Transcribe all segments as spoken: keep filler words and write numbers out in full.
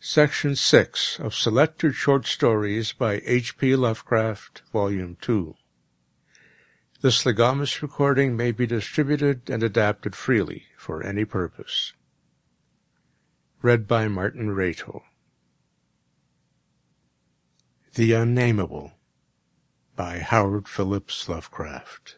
Section six of Selected Short Stories by H P Lovecraft, Volume two. This legamus recording may be distributed and adapted freely for any purpose. Read by Martin Rayto. The Unnameable by Howard Phillips Lovecraft.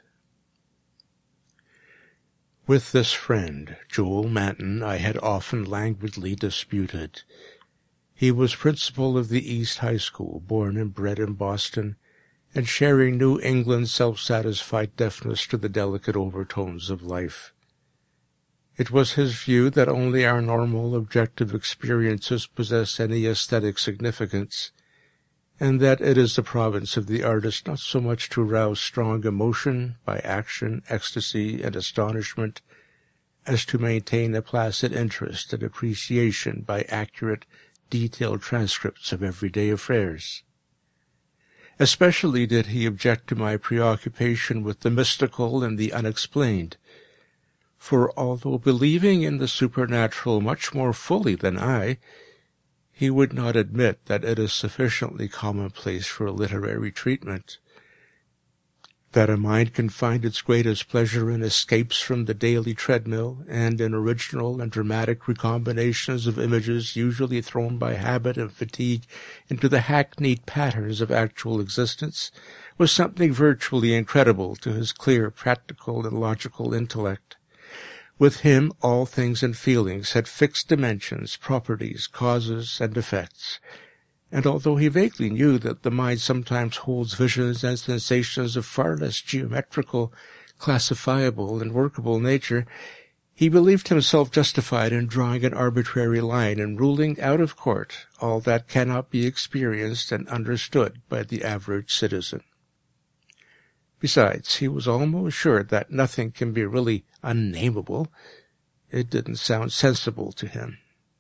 With this friend, Joel Manton, I had often languidly disputed. He was principal of the East High School, born and bred in Boston, and sharing New England's self-satisfied deafness to the delicate overtones of life. It was his view that only our normal, objective experiences possess any aesthetic significance, and that it is the province of the artist not so much to rouse strong emotion by action, ecstasy, and astonishment, as to maintain a placid interest and appreciation by accurate, detailed transcripts of everyday affairs. Especially did he object to my preoccupation with the mystical and the unexplained, for although believing in the supernatural much more fully than I, he would not admit that it is sufficiently commonplace for literary treatment, that a mind can find its greatest pleasure in escapes from the daily treadmill, and in original and dramatic recombinations of images usually thrown by habit and fatigue into the hackneyed patterns of actual existence, was something virtually incredible to his clear, practical, and logical intellect. With him all things and feelings had fixed dimensions, properties, causes, and effects, and although he vaguely knew that the mind sometimes holds visions and sensations of far less geometrical, classifiable, and workable nature, he believed himself justified in drawing an arbitrary line and ruling out of court all that cannot be experienced and understood by the average citizen. Besides, he was almost sure that nothing can be really unnameable. It didn't sound sensible to him.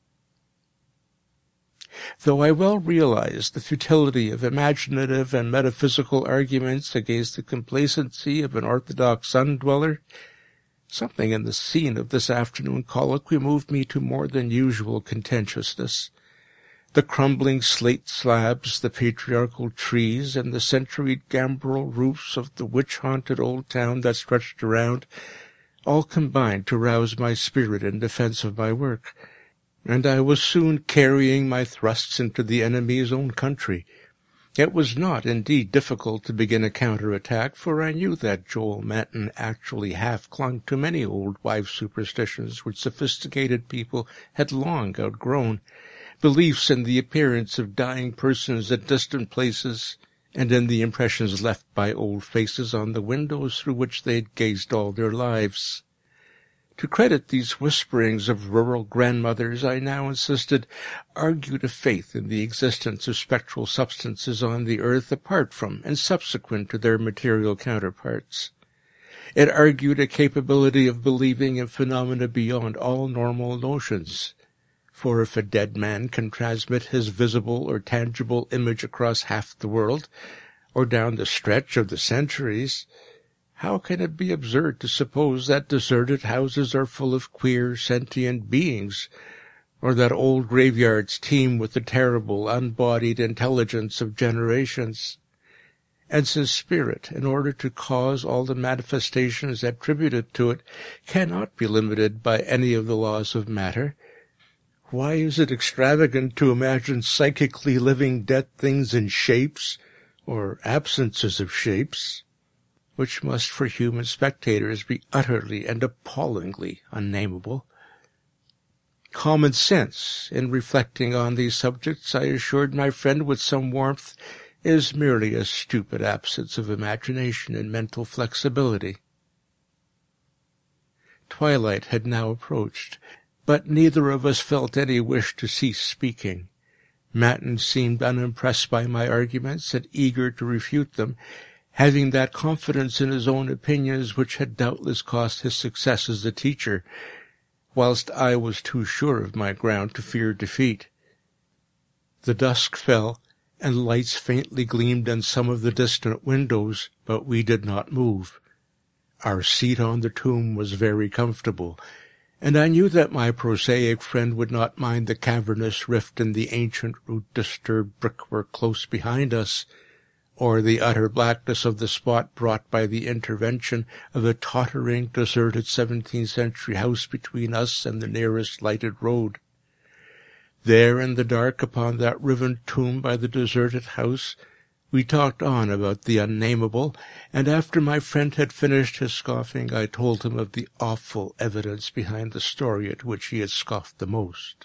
Though I well realized the futility of imaginative and metaphysical arguments against the complacency of an orthodox sun-dweller, something in the scene of this afternoon colloquy moved me to more than usual contentiousness. The crumbling slate slabs, the patriarchal trees, and the centuried gambrel roofs of the witch-haunted old town that stretched around all combined to rouse my spirit in defense of my work, and I was soon carrying my thrusts into the enemy's own country. It was not, indeed, difficult to begin a counter-attack, for I knew that Joel Manton actually half clung to many old wife superstitions which sophisticated people had long outgrown, beliefs in the appearance of dying persons at distant places, and in the impressions left by old faces on the windows through which they had gazed all their lives. To credit these whisperings of rural grandmothers, I now insisted, argued a faith in the existence of spectral substances on the earth apart from and subsequent to their material counterparts. It argued a capability of believing in phenomena beyond all normal notions, for if a dead man can transmit his visible or tangible image across half the world, or down the stretch of the centuries, how can it be absurd to suppose that deserted houses are full of queer, sentient beings, or that old graveyards teem with the terrible, unbodied intelligence of generations? And since spirit, in order to cause all the manifestations attributed to it, cannot be limited by any of the laws of matter, why is it extravagant to imagine psychically living dead things in shapes, or absences of shapes, which must for human spectators be utterly and appallingly unnameable? Common sense, in reflecting on these subjects, I assured my friend with some warmth, is merely a stupid absence of imagination and mental flexibility. Twilight had now approached, but neither of us felt any wish to cease speaking. Manton seemed unimpressed by my arguments and eager to refute them, having that confidence in his own opinions which had doubtless cost his success as a teacher, whilst I was too sure of my ground to fear defeat. The dusk fell, and lights faintly gleamed in some of the distant windows, but we did not move. Our seat on the tomb was very comfortable, and I knew that my prosaic friend would not mind the cavernous rift in the ancient root-disturbed brickwork close behind us, or the utter blackness of the spot brought by the intervention of a tottering, deserted seventeenth-century house between us and the nearest lighted road. There in the dark upon that riven tomb by the deserted house, we talked on about the unnameable, and after my friend had finished his scoffing, I told him of the awful evidence behind the story at which he had scoffed the most.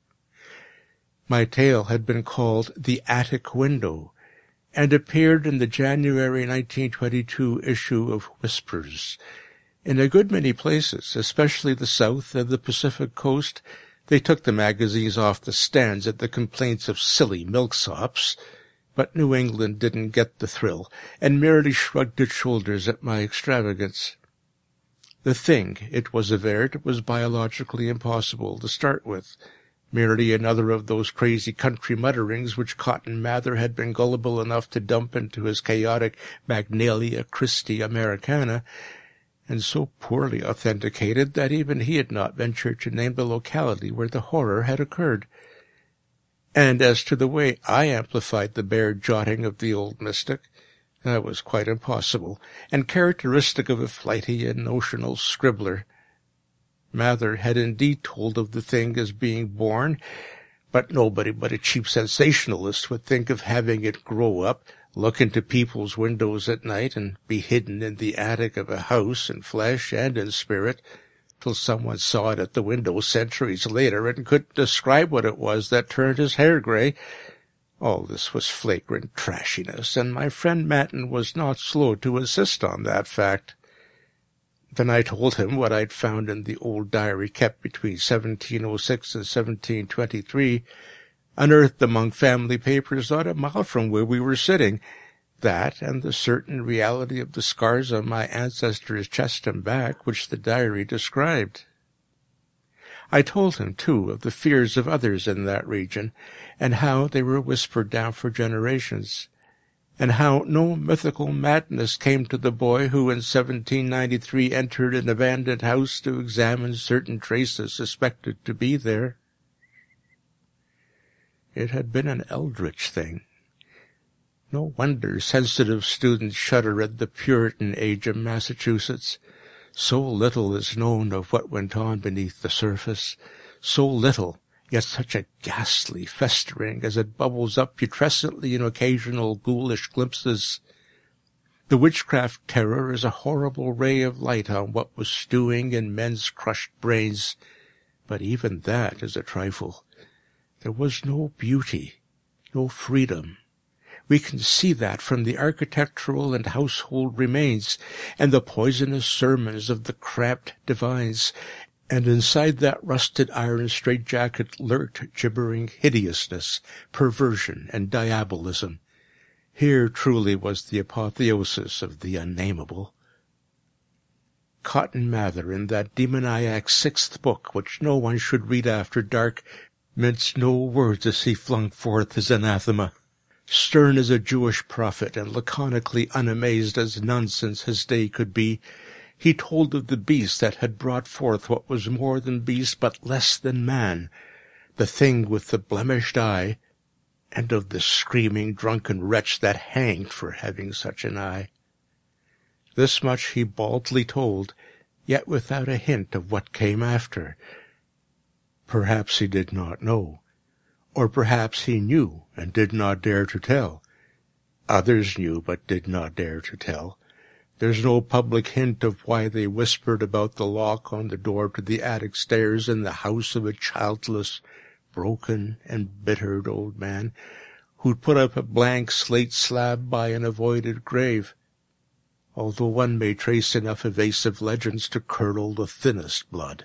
My tale had been called The Attic Window, and appeared in the January nineteen twenty-two issue of Whispers. In a good many places, especially the South and the Pacific Coast, they took the magazines off the stands at the complaints of silly milksops, but New England didn't get the thrill, and merely shrugged its shoulders at my extravagance. The thing, it was averred, was biologically impossible to start with, merely another of those crazy country mutterings which Cotton Mather had been gullible enough to dump into his chaotic Magnalia Christi Americana, and so poorly authenticated that even he had not ventured to name the locality where the horror had occurred. And as to the way I amplified the bare jotting of the old mystic, that was quite impossible, and characteristic of a flighty and notional scribbler. Mather had indeed told of the thing as being born, but nobody but a cheap sensationalist would think of having it grow up, look into people's windows at night, and be hidden in the attic of a house in flesh and in spirit, till someone saw it at the window centuries later and couldn't describe what it was that turned his hair grey. All this was flagrant trashiness, and my friend Manton was not slow to insist on that fact. Then I told him what I'd found in the old diary kept between seventeen oh six and seventeen twenty-three, unearthed among family papers not a mile from where we were sitting, that, and the certain reality of the scars on my ancestor's chest and back, which the diary described. I told him, too, of the fears of others in that region, and how they were whispered down for generations, and how no mythical madness came to the boy who in seventeen ninety-three entered an abandoned house to examine certain traces suspected to be there. It had been an eldritch thing. No wonder sensitive students shudder at the Puritan age of Massachusetts. So little is known of what went on beneath the surface, so little, yet such a ghastly festering as it bubbles up putrescently in occasional ghoulish glimpses. The witchcraft terror is a horrible ray of light on what was stewing in men's crushed brains, but even that is a trifle. There was no beauty, no freedom. We can see that from the architectural and household remains, and the poisonous sermons of the cramped divines, and inside that rusted iron straitjacket lurked gibbering hideousness, perversion, and diabolism. Here truly was the apotheosis of the unnameable. Cotton Mather, in that demoniac sixth book, which no one should read after dark, minced no words as he flung forth his anathema. Stern as a Jewish prophet, and laconically unamazed as none since his day could be, he told of the beast that had brought forth what was more than beast but less than man, the thing with the blemished eye, and of the screaming drunken wretch that hanged for having such an eye. This much he baldly told, yet without a hint of what came after. Perhaps he did not know. Or perhaps he knew and did not dare to tell. Others knew but did not dare to tell. There's no public hint of why they whispered about the lock on the door to the attic stairs in the house of a childless, broken, embittered old man who'd put up a blank slate slab by an avoided grave, although one may trace enough evasive legends to curdle the thinnest blood.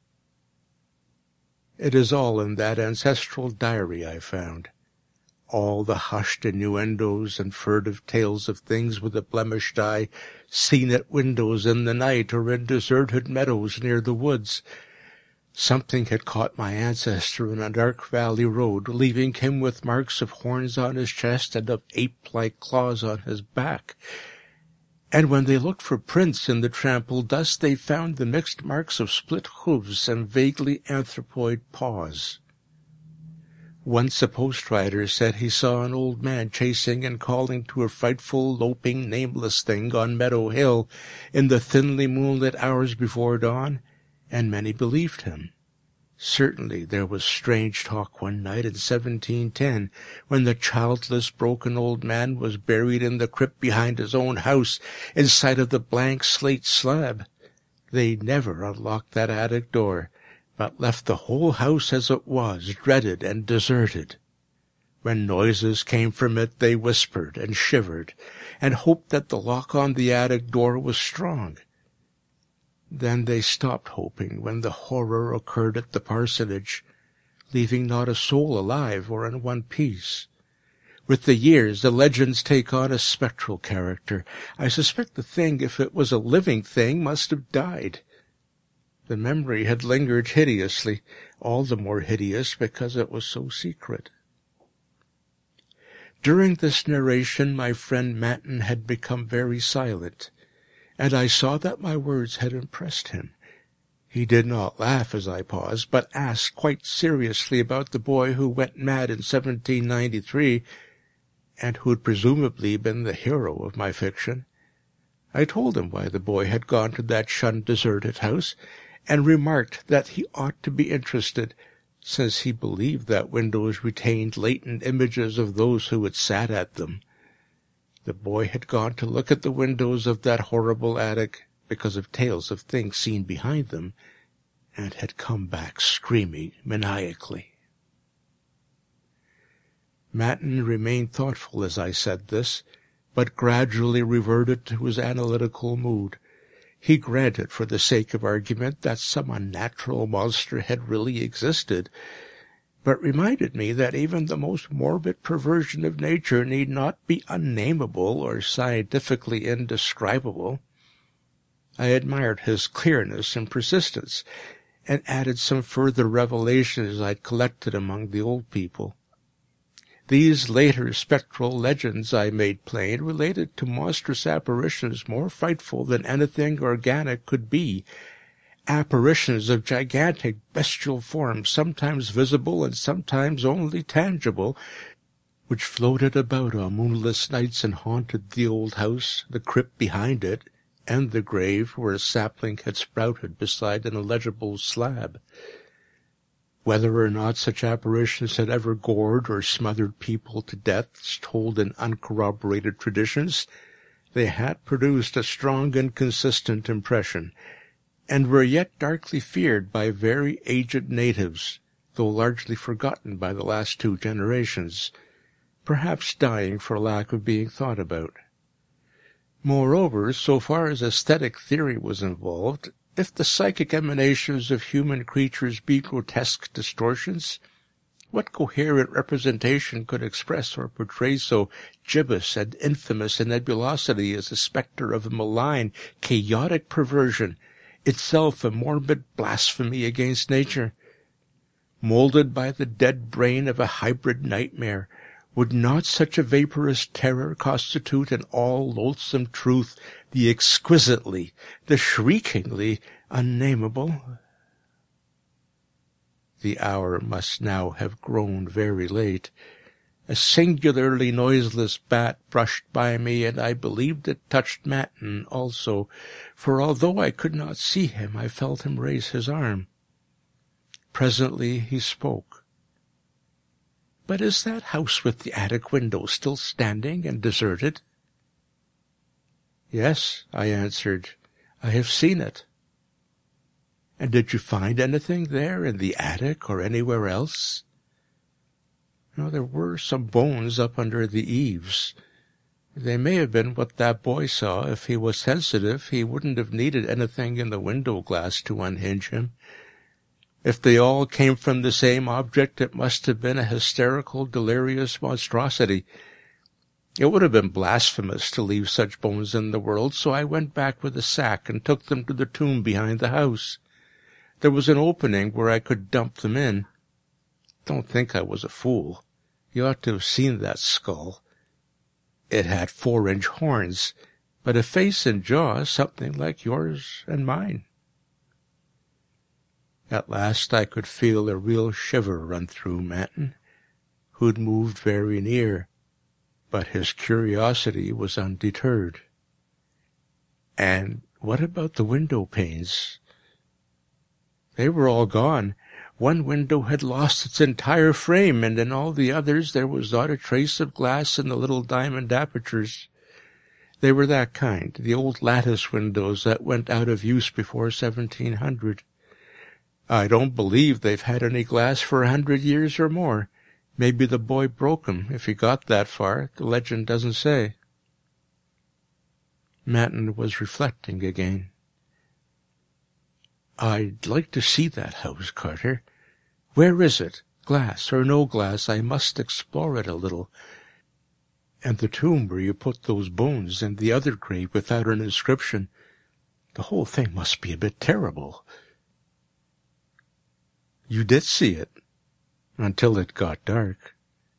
It is all in that ancestral diary I found, all the hushed innuendos and furtive tales of things with a blemished eye, seen at windows in the night or in deserted meadows near the woods. Something had caught my ancestor in a dark valley road, leaving him with marks of horns on his chest and of ape-like claws on his back. and when they looked for prints in the trampled dust, they found the mixed marks of split hooves and vaguely anthropoid paws. Once a post-rider said he saw an old man chasing and calling to a frightful, loping, nameless thing on Meadow Hill in the thinly moonlit hours before dawn, and many believed him. Certainly there was strange talk one night in seventeen ten, when the childless, broken old man was buried in the crypt behind his own house, in sight of the blank slate slab. They never unlocked that attic door, but left the whole house as it was, dreaded and deserted. When noises came from it, they whispered and shivered, and hoped that the lock on the attic door was strong. Then they stopped hoping when the horror occurred at the parsonage, leaving not a soul alive or in one piece. With the years, the legends take on a spectral character. I suspect the thing, if it was a living thing, must have died. The memory had lingered hideously, all the more hideous because it was so secret. During this narration, my friend Manton had become very silent, and I saw that my words had impressed him. He did not laugh as I paused, but asked quite seriously about the boy who went mad in seventeen ninety-three, and who had presumably been the hero of my fiction. I told him why the boy had gone to that shunned, deserted house, and remarked that he ought to be interested, since he believed that windows retained latent images of those who had sat at them. The boy had gone to look at the windows of that horrible attic because of tales of things seen behind them, and had come back screaming maniacally. Manton remained thoughtful as I said this, but gradually reverted to his analytical mood. He granted, for the sake of argument, that some unnatural monster had really existed, but reminded me that even the most morbid perversion of nature need not be unnameable or scientifically indescribable. I admired his clearness and persistence, and added some further revelations I'd collected among the old people. These later spectral legends, I made plain, related to monstrous apparitions more frightful than anything organic could be, apparitions of gigantic bestial forms, sometimes visible and sometimes only tangible, which floated about on moonless nights and haunted the old house, the crypt behind it, and the grave where a sapling had sprouted beside an illegible slab. Whether or not such apparitions had ever gored or smothered people to death, as told in uncorroborated traditions, they had produced a strong and consistent impression, and were yet darkly feared by very aged natives, though largely forgotten by the last two generations, perhaps dying for lack of being thought about. Moreover, so far as aesthetic theory was involved, if the psychic emanations of human creatures be grotesque distortions, what coherent representation could express or portray so gibbous and infamous a nebulosity as the spectre of a malign, chaotic perversion, itself a morbid blasphemy against nature? Moulded by the dead brain of a hybrid nightmare, would not such a vaporous terror constitute an all-loathsome truth, the exquisitely, the shriekingly unnameable? The hour must now have grown very late. A singularly noiseless bat brushed by me, and I believed it touched Manton also, for although I could not see him, I felt him raise his arm. Presently he spoke. "But is that house with the attic window still standing and deserted?" "Yes," I answered. "I have seen it." "And did you find anything there, in the attic or anywhere else?" "No, there were some bones up under the eaves. They may have been what that boy saw. If he was sensitive, he wouldn't have needed anything in the window glass to unhinge him. If they all came from the same object, it must have been a hysterical, delirious monstrosity. It would have been blasphemous to leave such bones in the world, so I went back with a sack and took them to the tomb behind the house. There was an opening where I could dump them in. Don't think I was a fool. You ought to have seen that skull. It had four-inch horns, but a face and jaw something like yours and mine. At last I could feel a real shiver run through Manton, who'd moved very near, but his curiosity was undeterred. And what about the window panes? They were all gone. One window had lost its entire frame, and in all the others there was not a trace of glass in the little diamond apertures. They were that kind, the old lattice windows that went out of use before seventeen hundred. I don't believe they've had any glass for a hundred years or more. Maybe the boy broke 'em, if he got that far. The legend doesn't say. Manton was reflecting again. I'd like to see that house, Carter. Where is it? Glass or no glass, I must explore it a little. And the tomb where you put those bones, and the other grave without an inscription. The whole thing must be a bit terrible. You did see it, until it got dark.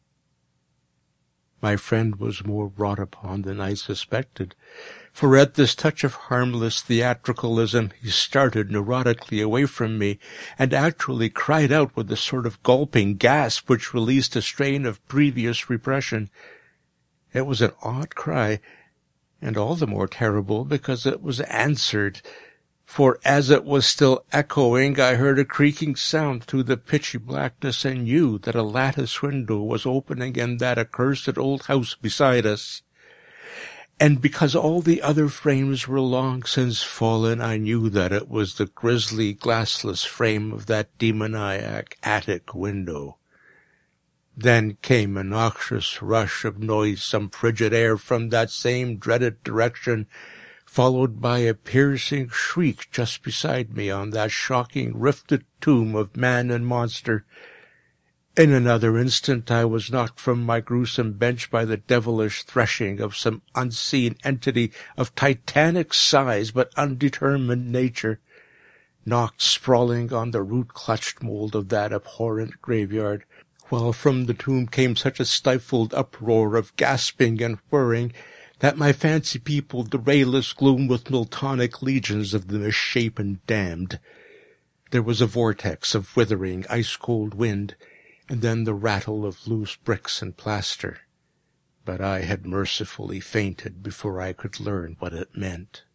My friend was more wrought upon than I suspected, for at this touch of harmless theatricalism he started neurotically away from me, and actually cried out with a sort of gulping gasp which released a strain of previous repression. It was an odd cry, and all the more terrible because it was answered, for as it was still echoing I heard a creaking sound through the pitchy blackness and knew that a lattice window was opening in that accursed old house beside us. And because all the other frames were long since fallen, I knew that it was the grisly glassless frame of that demoniac attic window. Then came a noxious rush of noisome frigid air from that same dreaded direction, followed by a piercing shriek just beside me on that shocking rifted tomb of man and monster. In another instant I was knocked from my gruesome bench by the devilish threshing of some unseen entity of titanic size but undetermined nature, knocked sprawling on the root-clutched mold of that abhorrent graveyard, while from the tomb came such a stifled uproar of gasping and whirring that my fancy peopled the rayless gloom with Miltonic legions of the misshapen damned. There was a vortex of withering, ice-cold wind, and then the rattle of loose bricks and plaster. But I had mercifully fainted before I could learn what it meant.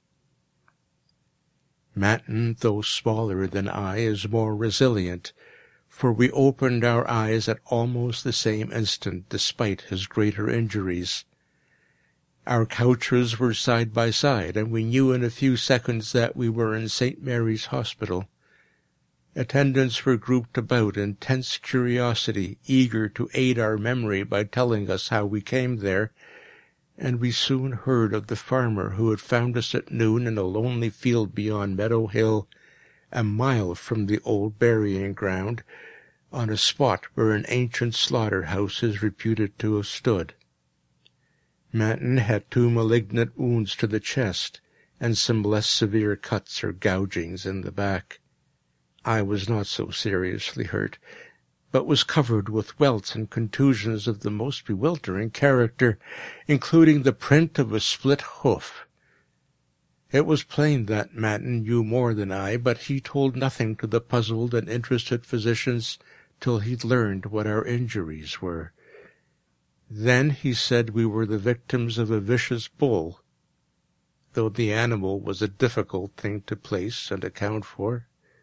Manton, though smaller than I, is more resilient, for we opened our eyes at almost the same instant despite his greater injuries. Our couches were side by side, and we knew in a few seconds that we were in Saint Mary's Hospital. Attendants were grouped about in tense curiosity, eager to aid our memory by telling us how we came there, and we soon heard of the farmer who had found us at noon in a lonely field beyond Meadow Hill, a mile from the old burying ground, on a spot where an ancient slaughter-house is reputed to have stood. Manton had two malignant wounds to the chest, and some less severe cuts or gougings in the back. I was not so seriously hurt, but was covered with welts and contusions of the most bewildering character, including the print of a split hoof. It was plain that Manton knew more than I, but he told nothing to the puzzled and interested physicians till he'd learned what our injuries were. Then he said we were the victims of a vicious bull, though the animal was a difficult thing to place and account for.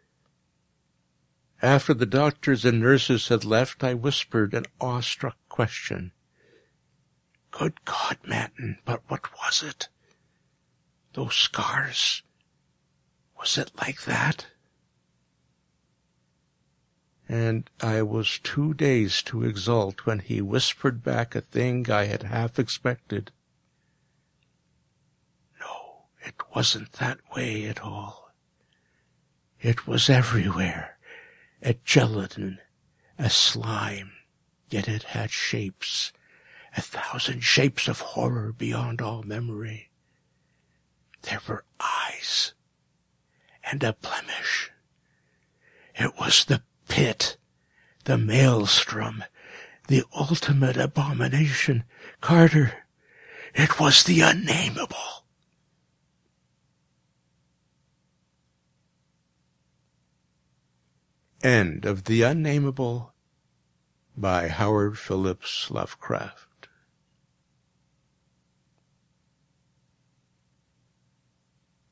After the doctors and nurses had left, I whispered an awe-struck question. Good God, Manton, but what was it? Those scars? Was it like that? And I was too dazed to exult when he whispered back a thing I had half expected. No, it wasn't that way at all. It was everywhere, a gelatin, a slime, yet it had shapes, a thousand shapes of horror beyond all memory. There were eyes, and a blemish. It was the pit, the maelstrom, the ultimate abomination. Carter, it was the unnameable. End of The Unnameable by Howard Phillips Lovecraft.